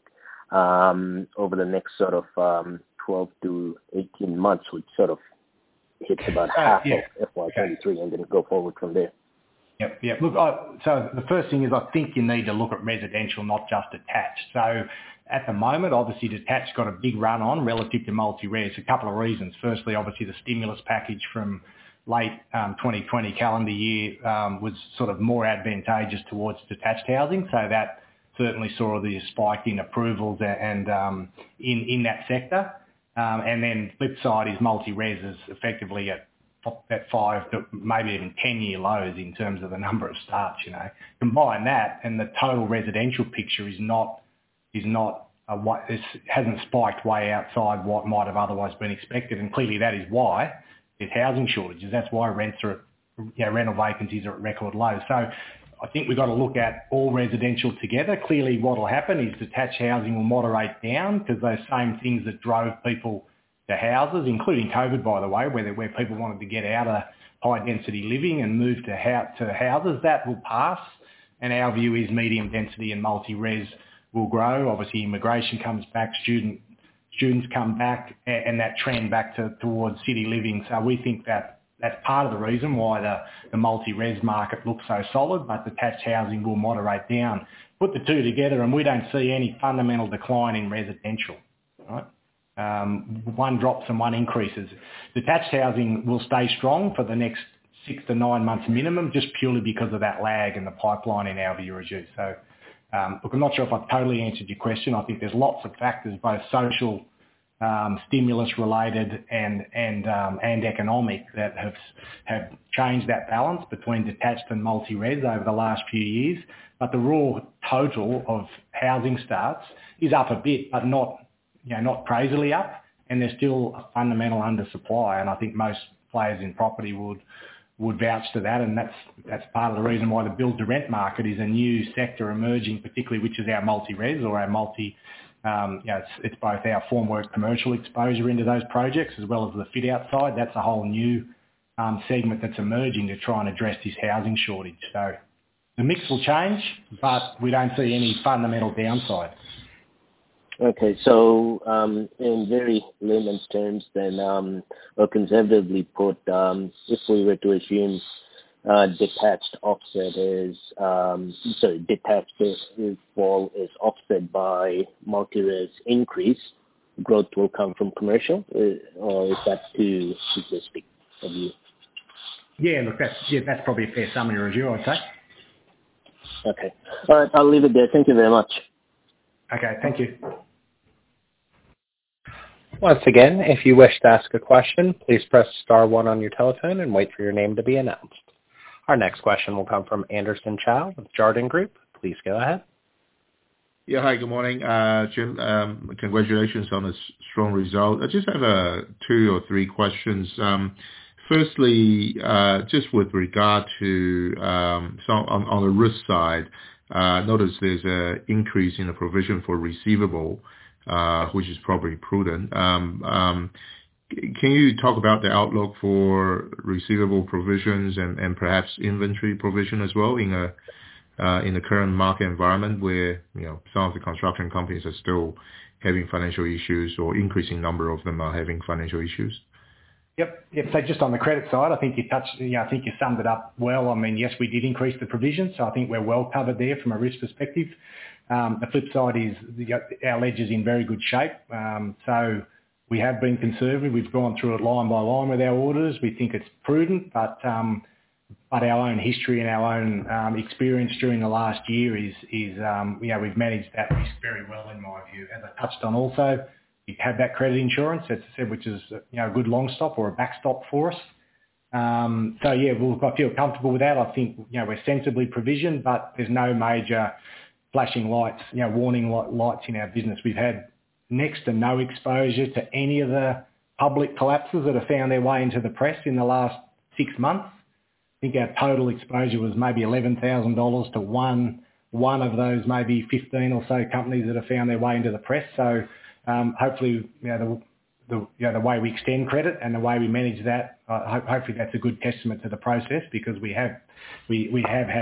um, over the next sort of um, twelve to eighteen months, which sort of hits about uh, half yeah. of F Y twenty-three okay. and then go forward from there. Yep, yep. Look, I, so the first thing is I think you need to look at residential, not just detached. So at the moment, obviously detached got a big run on relative to multi-res. A couple of reasons. Firstly, obviously the stimulus package from late um, twenty twenty calendar year um, was sort of more advantageous towards detached housing. So that certainly saw the spike in approvals and um, in, in that sector. Um, and then flip side is multi-res is effectively at at five to maybe even ten-year lows in terms of the number of starts, you know. Combine that and the total residential picture is not, is not, a, it hasn't spiked way outside what might have otherwise been expected. And clearly that is why there's housing shortages. That's why rents are, at, you know, rental vacancies are at record lows. So I think we've got to look at all residential together. Clearly what will happen is detached housing will moderate down because those same things that drove people to houses, including COVID, by the way, where where people wanted to get out of high-density living and move to, house, to houses, that will pass. And our view is medium density and multi-res will grow. Obviously, immigration comes back, student students come back, and, and that trend back to, towards city living. So we think that that's part of the reason why the, the multi-res market looks so solid, but detached housing will moderate down. Put the two together, and we don't see any fundamental decline in residential, right? Um, one drops and one increases. Detached housing will stay strong for the next six to nine months minimum, just purely because of that lag in the pipeline in our view, Raju. So, um, look, I'm not sure if I've totally answered your question. I think there's lots of factors, both social, um, stimulus related and and um, and economic, that have have changed that balance between detached and multi-res over the last few years. But the raw total of housing starts is up a bit, but not you know, not crazily up, and there's still a fundamental undersupply, and I think most players in property would would vouch to that, and that's that's part of the reason why the build-to-rent market is a new sector emerging, particularly which is our multi-res or our multi, um, you know, it's, it's both our formwork commercial exposure into those projects as well as the fit-out side. That's a whole new um, segment that's emerging to try and address this housing shortage. So the mix will change, but we don't see any fundamental downside. Okay, so um, in very layman's terms then, um, or conservatively put, um, if we were to assume uh, detached offset is, um, sorry, detached is, fall is offset by multi-res increase, growth will come from commercial, uh, or is that too simplistic of you? Yeah, look, that's, yeah, that's probably a fair summary review, I'd say. Okay. All right, I'll leave it there. Thank you very much. Okay, thank you. Once again, if you wish to ask a question, please press star one on your telephone and wait for your name to be announced. Our next question will come from Anderson Chow with Jarden Group. Please go ahead. Yeah, hi, good morning, uh, Jim. Um, congratulations on a strong result. I just have uh, two or three questions. Um, firstly, uh, just with regard to um, so on, on the risk side, uh, notice there's an increase in the provision for receivable, uh, which is probably prudent. Um, um, can you talk about the outlook for receivable provisions and, and perhaps inventory provision as well in a uh, in the current market environment where you know some of the construction companies are still having financial issues, or increasing number of them are having financial issues? Yep. Yep. So just on the credit side, I think you touched, you know, I think you summed it up well. I mean, yes, we did increase the provision, so I think we're well covered there from a risk perspective. Um, the flip side is the, our ledger's in very good shape. Um, so we have been conservative. We've gone through it line by line with our orders. We think it's prudent, but um, but our own history and our own um, experience during the last year is, is um, you know, we've managed that risk very well in my view. As I touched on also, we have that credit insurance, as I said, which is, you know, a good long stop or a backstop for us. Um, so yeah, we'll, I feel comfortable with that. I think, you know, we're sensibly provisioned, but there's no major flashing lights, you know, warning lights in our business. We've had next to no exposure to any of the public collapses that have found their way into the press in the last six months. I think our total exposure was maybe eleven thousand dollars to one, one of those maybe fifteen or so companies that have found their way into the press. So um, hopefully, you know, the, the, you know, the way we extend credit and the way we manage that, uh, hopefully that's a good testament to the process, because we have, we, we have had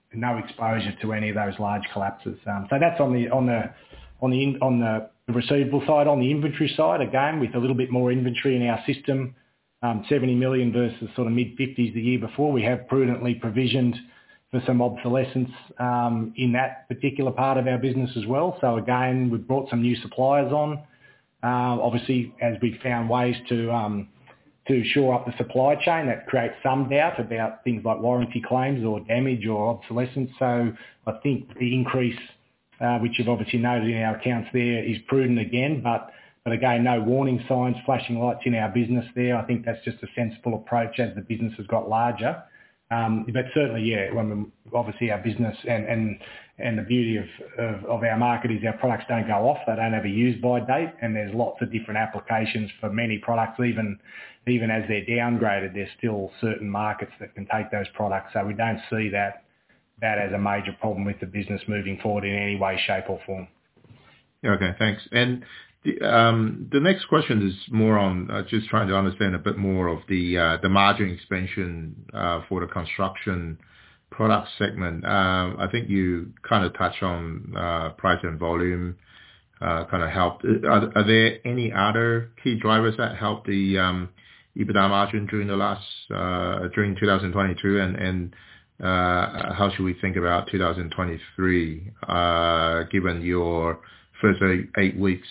no exposure to any of those large collapses. Um, so that's on the on the on the on the receivable side. On the inventory side, again, with a little bit more inventory in our system, um, seventy million versus sort of mid fifties the year before. We have prudently provisioned for some obsolescence um, in that particular part of our business as well. So again, we've brought some new suppliers on. Uh, obviously, as we've found ways to um, to shore up the supply chain, that creates some doubt about things like warranty claims or damage or obsolescence. So I think the increase, uh, which you've obviously noted in our accounts there, is prudent again, but but again, no warning signs, flashing lights in our business there. I think that's just a sensible approach as the business has got larger. Um, but certainly, yeah, when we, obviously our business and, and, and the beauty of, of, of our market is our products don't go off, they don't have a use-by date, and there's lots of different applications for many products. Even, even as they're downgraded, there's still certain markets that can take those products. So we don't see that, that as a major problem with the business moving forward in any way, shape or form. Okay, thanks. And the, um, the next question is more on uh, just trying to understand a bit more of the uh, the margin expansion uh, for the construction product segment. Um, I think you kind of touched on uh, price and volume uh, kind of helped. Are, are there any other key drivers that helped the um, EBITDA margin during the last uh, during two thousand twenty-two, and and uh, how should we think about two thousand twenty-three uh, given your first eight, eight weeks,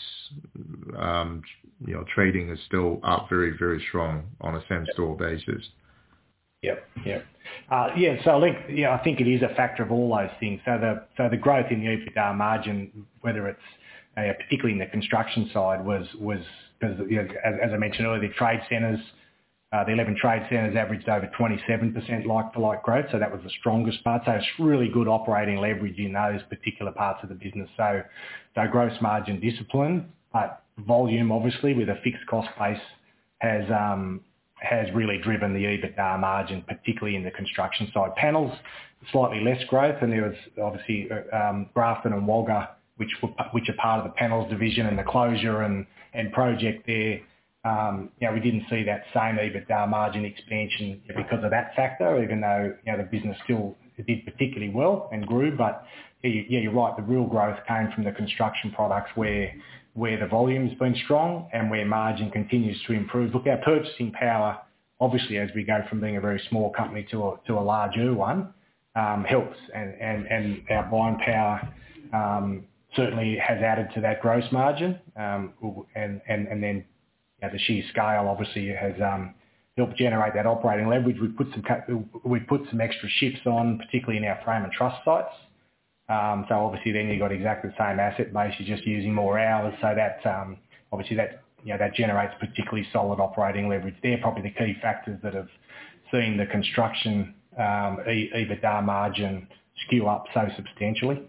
um, you know, trading is still up very, very strong on a same-store basis. Yep, yep. Uh, yeah, so I think, yeah, I think it is a factor of all those things. So the so the growth in the EBITDA margin, whether it's uh, particularly in the construction side, was was because you know, as, as I mentioned earlier, the trade centres, uh, the eleven trade centres averaged over twenty-seven percent like-for-like growth, so that was the strongest part. So it's really good operating leverage in those particular parts of the business. So, so gross margin discipline, but volume obviously with a fixed cost base has um, has really driven the EBITDA margin, particularly in the construction side. Panels, slightly less growth, and there was obviously um, Grafton and Wagga, which were, which are part of the panels division, and the closure and, and project there. Um, you know, we didn't see that same EBITDA margin expansion because of that factor, even though, you know, the business still did particularly well and grew. But yeah, yeah, you're right, the real growth came from the construction products where where the volume's been strong and where margin continues to improve. Look, our purchasing power, obviously, as we go from being a very small company to a, to a larger one, um, helps. And, and, and our buying power um, certainly has added to that gross margin. Um, and, and, and then you know, the sheer scale obviously has um, helped generate that operating leverage. We put some we put some extra shifts on, particularly in our frame and truss sites. Um, so obviously then you've got exactly the same asset base, you're just using more hours. So that um, obviously that you know that generates particularly solid operating leverage. They're probably the key factors that have seen the construction um, EBITDA margin skew up so substantially.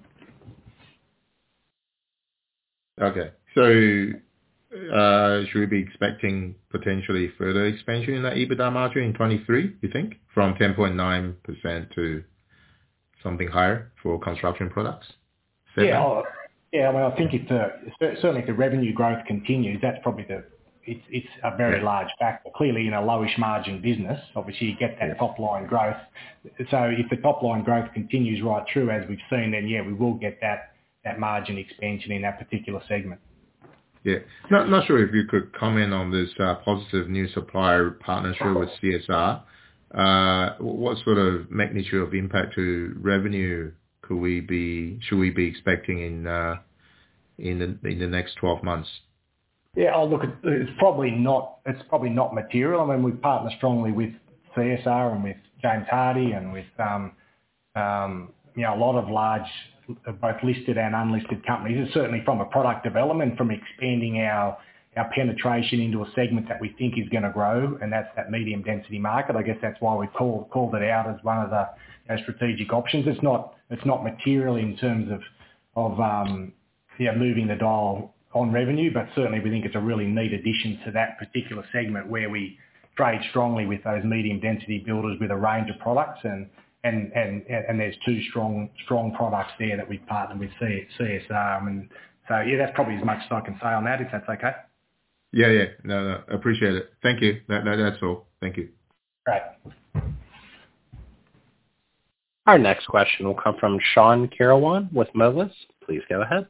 Okay, so uh, should we be expecting potentially further expansion in that EBITDA margin in twenty-three, you think, from ten point nine percent to something higher for construction products? Seven? Yeah, oh, yeah. I mean, I think if the certainly if the revenue growth continues, that's probably the it's it's a very yeah. large factor. Clearly, in a lowish margin business, obviously you get that yeah. top line growth. So if the top line growth continues right through as we've seen, then yeah, we will get that that margin expansion in that particular segment. Yeah, not not sure if you could comment on this uh, positive new supplier partnership with C S R. Uh, what sort of magnitude of impact to revenue could we be, should we be expecting in uh, in the in the next twelve months? Yeah, oh, look, it's probably not it's probably not material. I mean, we partner strongly with C S R and with James Hardie and with um, um, you know a lot of large, both listed and unlisted companies. And certainly from a product development, from expanding our our penetration into a segment that we think is going to grow, and that's that medium density market. I guess that's why we've called called it out as one of the you know, strategic options. It's not it's not material in terms of of um, yeah moving the dial on revenue, but certainly we think it's a really neat addition to that particular segment where we trade strongly with those medium density builders with a range of products, and and and and there's two strong strong products there that we've partnered with C S R, and so yeah, that's probably as much as I can say on that, if that's okay. Yeah, yeah. No, no, appreciate it. Thank you. That, that, that's all. Thank you. Great. Our next question will come from Sean Kirawan with Moelis. Please go ahead.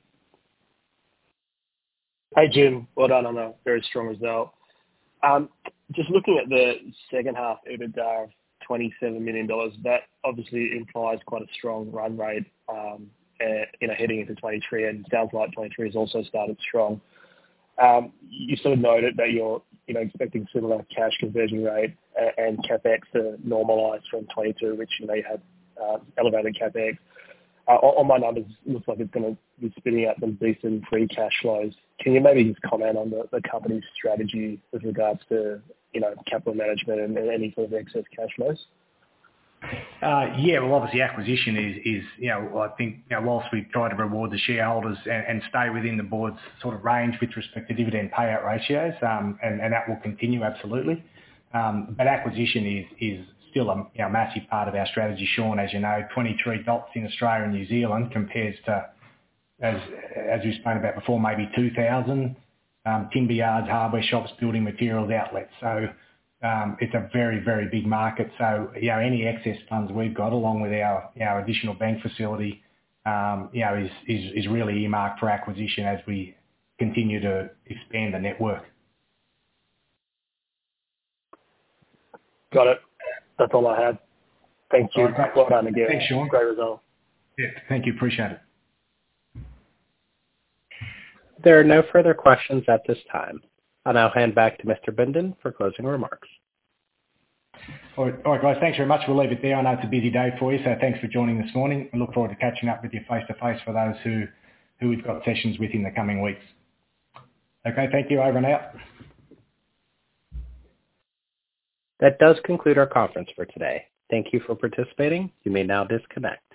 Hey, Jim. Well done on a very strong result. Um, just looking at the second half EBITDA of twenty-seven million dollars, that obviously implies quite a strong run rate, um, uh, you know, heading into twenty-three, and it sounds like twenty-three has also started strong. Um, you sort of noted that you're, you know, expecting similar cash conversion rate and, and CapEx to normalise from twenty-two, which, you know, you had uh, elevated CapEx. Uh, on my numbers, it looks like it's going to be spitting out some decent free cash flows. Can you maybe just comment on the, the company's strategy with regards to, you know, capital management and, and any sort of excess cash flows? Uh, yeah, well, obviously acquisition is, is, you know, I think, you know, whilst we try to reward the shareholders and, and stay within the board's sort of range with respect to dividend payout ratios, um, and, and that will continue absolutely. Um, but acquisition is, is still a you know, massive part of our strategy, Sean. As you know, twenty-three dots in Australia and New Zealand compares to, as as we've spoken about before, maybe two thousand um, timber yards, hardware shops, building materials outlets. So um, it's a very, very big market. So, you know, any excess funds we've got, along with our our additional bank facility, um, you know, is, is, is really earmarked for acquisition as we continue to expand the network. Got it. That's all I had. Thank you. Right, well done again. Thanks, Sean. Great result. Yeah, thank you. Appreciate it. There are no further questions at this time. I'll now hand back to Mister Bindon for closing remarks. All right, all right, guys, thanks very much. We'll leave it there. I know it's a busy day for you, so thanks for joining this morning. I look forward to catching up with you face-to-face for those who, who we've got sessions with in the coming weeks. Okay, thank you. Over and out. That does conclude our conference for today. Thank you for participating. You may now disconnect.